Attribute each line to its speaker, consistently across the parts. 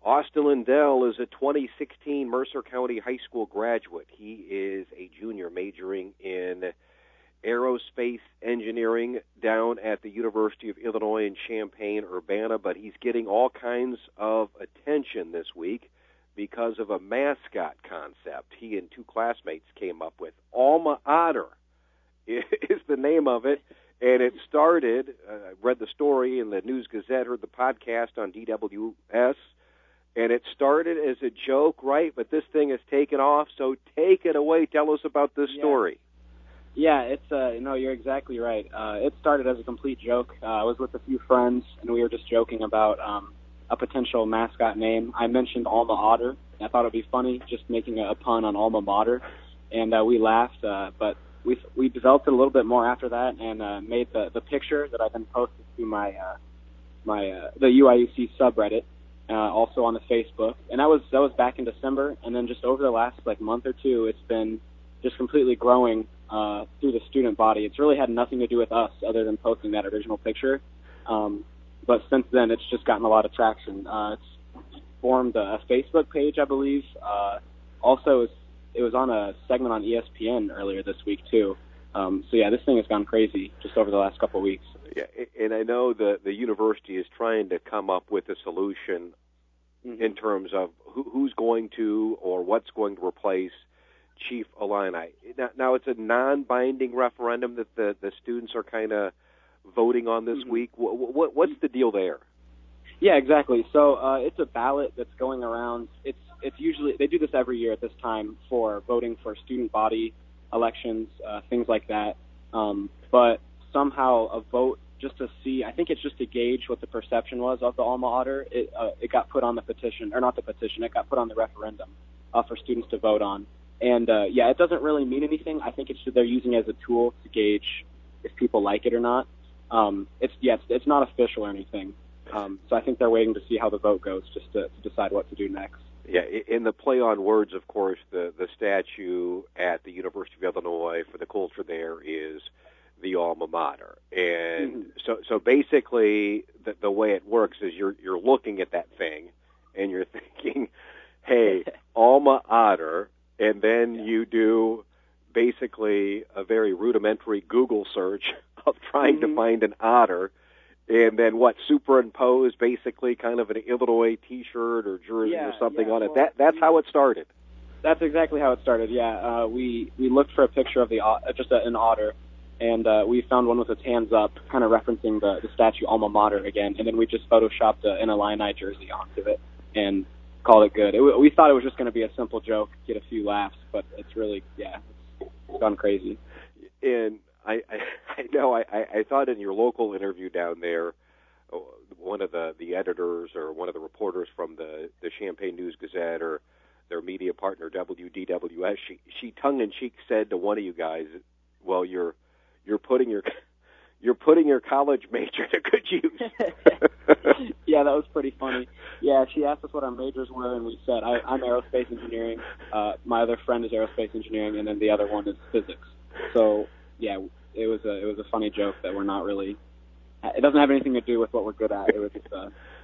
Speaker 1: Austin Lindell is a 2016 Mercer County High School graduate. He is a junior majoring in aerospace engineering down at the University of Illinois in Champaign-Urbana, but he's getting all kinds of attention this week because of a mascot concept he and two classmates came up with. Alma Otter is the name of it, and it started, I read the story in the News Gazette, heard the podcast on DWS, and it started as a joke, right? But this thing has taken off, so take it away. Tell us about this story.
Speaker 2: Yeah, it's no, you're exactly right. It started as a complete joke. I was with a few friends, and we were just joking about a potential mascot name. I mentioned Alma Otter. I thought it would be funny just making a pun on alma mater, and we laughed. But we developed it a little bit more after that, and made the picture that I then posted to my the UIUC subreddit, also on the Facebook. And that was back in December, and then just over the last month or two, it's been just completely growing through the student body. It's really had nothing to do with us other than posting that original picture. But since then, it's just gotten a lot of traction. It's formed a Facebook page, I believe. Also, it was on a segment on ESPN earlier this week, too. So, yeah, this thing has gone crazy just over the last couple of weeks.
Speaker 1: Yeah, and I know the university is trying to come up with a solution in terms of who's going to or what's going to replace Chief Illini. Now it's a non-binding referendum that the students are kind of voting on this week. What's the deal there?
Speaker 2: Yeah, exactly. So it's a ballot that's going around. It's usually, they do this every year at this time for voting for student body elections, things like that. But somehow a vote just to see, I think it's just to gauge what the perception was of the Alma Otter. It got put on the petition, or not the petition, it got put on the referendum for students to vote on. And, yeah, it doesn't really mean anything. I think they're using it as a tool to gauge if people like it or not. It's not official or anything. So I think they're waiting to see how the vote goes just to decide what to do next.
Speaker 1: Yeah, in the play on words, of course, the statue at the University of Illinois for the culture there is the alma mater. And so basically the way it works is you're looking at that thing and you're thinking, hey, alma otter, and then you do basically a very rudimentary Google search of trying to find an otter, and then superimpose basically kind of an Illinois T-shirt or jersey or something on it. That's how it started.
Speaker 2: That's exactly how it started. Yeah, we looked for a picture of an otter, and we found one with its hands up, kind of referencing the statue alma mater again, and then we just photoshopped an Illini jersey onto it and called it good. We thought it was just going to be a simple joke, get a few laughs, but it's really, it's gone crazy.
Speaker 1: And I know I thought in your local interview down there, one of the editors or one of the reporters from the Champaign News Gazette or their media partner WDWS, she tongue-in-cheek said to one of you guys, well, you're putting your college major to good use.
Speaker 2: Yeah, that was pretty funny. Yeah, she asked us what our majors were, and we said, I'm aerospace engineering. My other friend is aerospace engineering, and then the other one is physics. So, yeah, it was a funny joke that we're not really. It doesn't have anything to do with what we're good at. It was just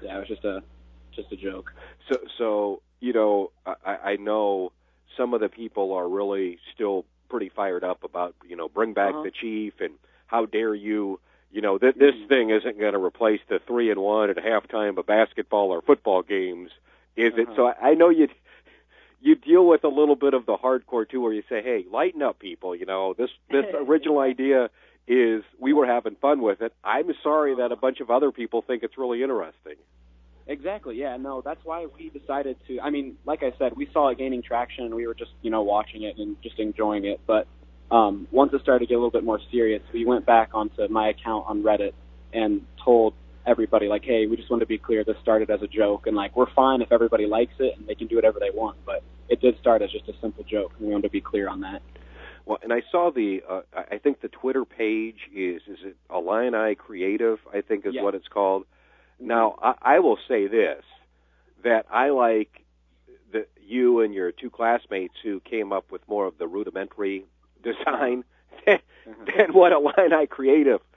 Speaker 2: a joke.
Speaker 1: So I know some of the people are really still pretty fired up about bring back the chief and how dare you. This thing isn't going to replace the 3-1 at halftime of basketball or football games, is it? So I know you deal with a little bit of the hardcore too, where you say, "Hey, lighten up, people." This original idea is we were having fun with it. I'm sorry that a bunch of other people think it's really interesting.
Speaker 2: Exactly. Yeah. No, that's why we decided to. I mean, like I said, we saw it gaining traction, and we were just watching it and just enjoying it, but. Once it started to get a little bit more serious, we went back onto my account on Reddit and told everybody, hey, we just want to be clear, this started as a joke, and, we're fine if everybody likes it, and they can do whatever they want, but it did start as just a simple joke, and we wanted to be clear on that.
Speaker 1: Well, and I saw I think the Twitter page is it Illini Creative, I think is what it's called. Now, I will say this, that I like you and your two classmates who came up with more of the rudimentary design than what Illini Creative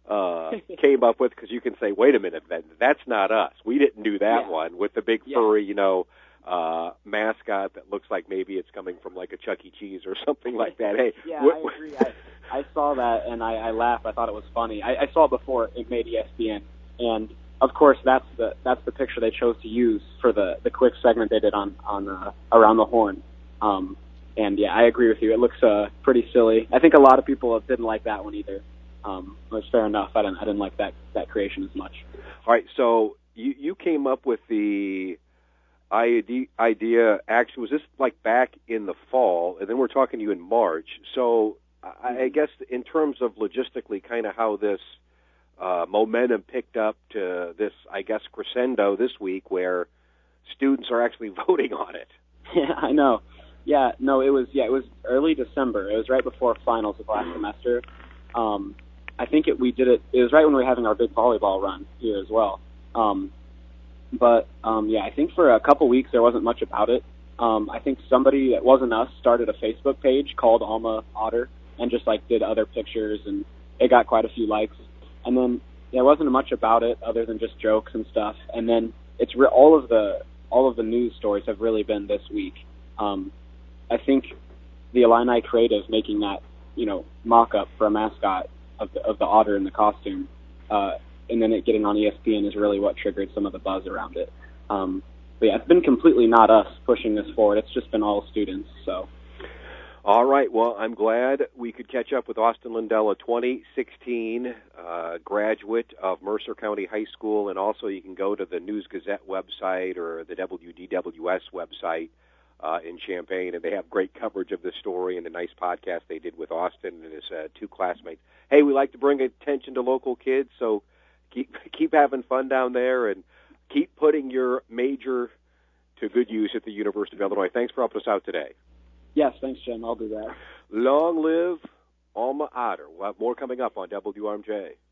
Speaker 1: came up with, because you can say, wait a minute, that's not us. We didn't do that one with the big furry, mascot that looks like maybe it's coming from like a Chuck E. Cheese or something like that. Hey,
Speaker 2: I agree. I saw that and I laughed. I thought it was funny. I saw it before it made ESPN, and of course that's the picture they chose to use for the quick segment they did on Around the Horn. And yeah, I agree with you. It looks pretty silly. I think a lot of people didn't like that one either. Which fair enough. I didn't like that creation as much.
Speaker 1: All right, so you came up with the idea. Actually, was this like back in the fall, and then we're talking to you in March. So I guess in terms of logistically, kind of how this momentum picked up to this, I guess, crescendo this week, where students are actually voting on it.
Speaker 2: Yeah, I know. Yeah, no, it was early December. It was right before finals of last semester. I think we did it. It was right when we were having our big volleyball run here as well. I think for a couple weeks there wasn't much about it. I think somebody that wasn't us started a Facebook page called Alma Otter and just like did other pictures, and it got quite a few likes. And then there wasn't much about it other than just jokes and stuff. And then it's all of the news stories have really been this week. I think the Illini creative making that mock-up for a mascot of the otter in the costume, and then it getting on ESPN is really what triggered some of the buzz around it. But yeah, it's been completely not us pushing this forward. It's just been all students. So.
Speaker 1: All right. Well, I'm glad we could catch up with Austin Lindell, a 2016 graduate of Mercer County High School, and also you can go to the News Gazette website or the WDWS website in Champaign, and they have great coverage of the story and the nice podcast they did with Austin and his two classmates. Hey, we like to bring attention to local kids, so keep having fun down there and keep putting your major to good use at the University of Illinois. Thanks for helping us out today.
Speaker 2: Yes, thanks, Jim. I'll do that.
Speaker 1: Long live Alma Otter. We'll have more coming up on WRMJ.